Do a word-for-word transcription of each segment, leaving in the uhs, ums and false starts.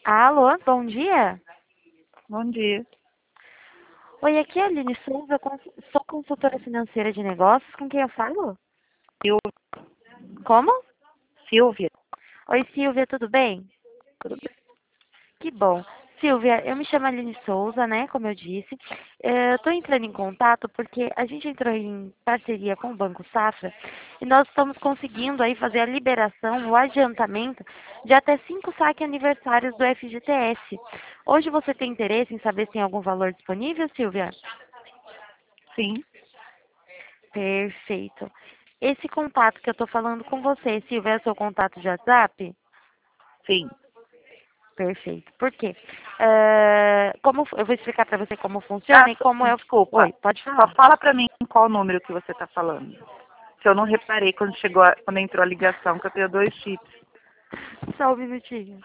Alô, bom dia. Bom dia. Oi, aqui é a Aline Souza, cons- sou consultora financeira de negócios. Com quem eu falo? Eu, Como? Silvia. Oi, Silvia, tudo bem? Tudo bem? Que bom. Silvia, eu me chamo Aline Souza, né, como eu disse. Eh, Eu estou entrando em contato porque a gente entrou em parceria com o Banco Safra e nós estamos conseguindo aí fazer a liberação, o adiantamento de até cinco saques aniversários do F G T S. Hoje você tem interesse em saber se tem algum valor disponível, Silvia? Sim, Perfeito. Esse contato que eu estou falando com você, Silvia, é o seu contato de WhatsApp? sim. Perfeito. Por quê? Eh, como, eu vou explicar para você como Ah, funciona e só- como é o... desculpa. Oi, pode Só falar. fala pra mim qual número que você tá falando. Que eu não reparei quando chegou, a- quando entrou a ligação, que eu tenho dois chips. Só um minutinho.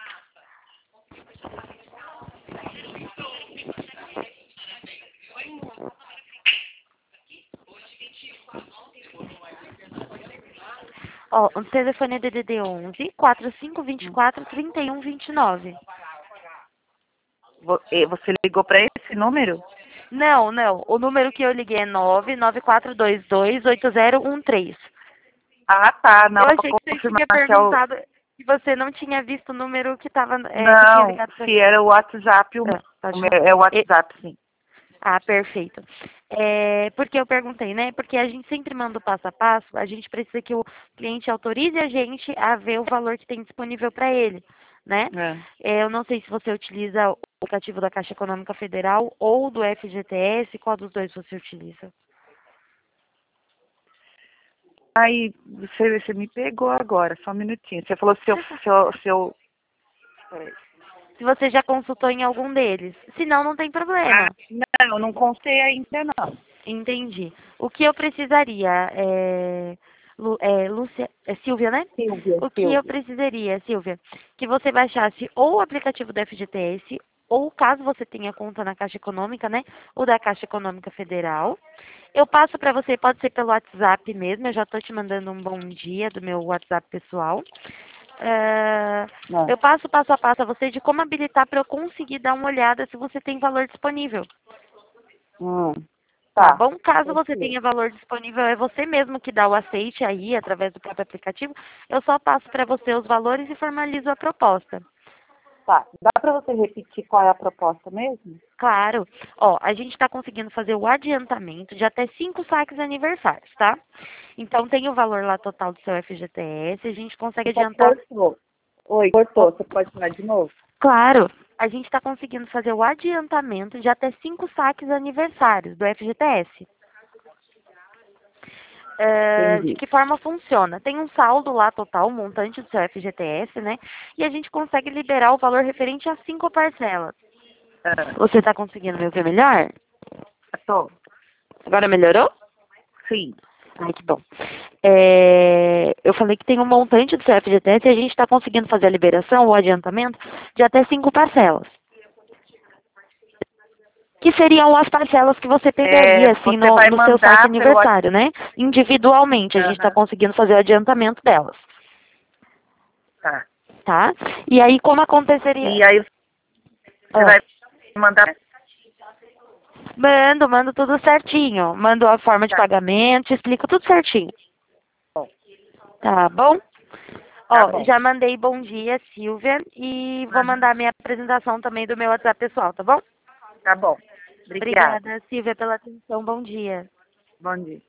Ó, o telefone é D D D onze, quatro cinco dois quatro, três um dois nove. Vo- eh, Você ligou pra esse número? Não, não. O número que eu liguei é nove nove quatro dois dois, oito zero um três. Ah, tá. Não, Eu pra achei que você confirmar tinha que é o... perguntado que você não tinha visto o número que tava, é, que tinha Não, ligado pra... se era o WhatsApp, o meu. Ah, pode falar. É o WhatsApp, sim. Ah, perfeito. É, porque eu perguntei, né? Porque a gente sempre manda o passo a passo, a gente precisa que o cliente autorize a gente a ver o valor que tem disponível para ele, né? É. É, eu não sei se você utiliza o aplicativo da Caixa Econômica Federal ou do F G T S, qual dos dois você utiliza? Aí, você, você me pegou agora, só um minutinho. Você falou se eu... Se eu, se eu... Peraí. Se você já consultou em algum deles. Se não, não tem Ah, problema. não, não contei ainda, não. Entendi. O que eu precisaria é, Lu, é, Lúcia, é Silvia, né? Silvia, O que eu Silvia. precisaria, Silvia, que você baixasse ou o aplicativo do F G T S, ou caso você tenha conta na Caixa Econômica, né? O da Caixa Econômica Federal. Eu passo para você, pode ser pelo WhatsApp mesmo, eu já estou te mandando um bom dia do meu WhatsApp pessoal. É, Não. eu passo passo a passo a você de como habilitar para eu conseguir dar uma olhada se você tem valor disponível. Hum, Tá tá. bom? Caso Pode você ser. tenha valor disponível, é você mesmo que dá o aceite aí, através do próprio aplicativo. Eu só passo para você os valores e formalizo a proposta. Tá. Dá pra você repetir qual é a proposta mesmo? Claro. Ó, a gente está conseguindo fazer o adiantamento de até cinco saques aniversários, tá? Então, tem o valor lá total do seu F G T S, a gente consegue Você adiantar... cortou. Oi, cortou. Você pode falar de novo? Claro, a gente está conseguindo fazer o adiantamento de até cinco saques aniversários do F G T S. Eh, de Entendi. que forma funciona? Tem um saldo lá total, um montante do seu F G T S, né? E a gente consegue liberar o valor referente a cinco parcelas. Ah, Você está conseguindo me ouvir melhor? tô. Agora melhorou? Sim. Ai, que bom. É, eu falei que tem um montante do seu F G T S e a gente está conseguindo fazer a liberação, o adiantamento, de até cinco parcelas. Que seriam as parcelas que você É, pegaria, assim, você no, vai no seu saque mandar pelo WhatsApp. aniversário, né? Individualmente, a gente está Aham. conseguindo fazer o adiantamento delas, Tá. tá? E aí, como aconteceria... E aí você Ah, vai mandar. mando, mando tudo certinho. Mando a forma de Tá pagamento, explico tudo certinho. bom. Tá bom? Tá Ó, bom. já mandei bom dia, Silvia, e vou Aham. mandar minha apresentação também do meu WhatsApp pessoal, tá bom? Tá bom. Obrigada. Obrigada, Silvia, pela atenção. Bom dia. Bom dia.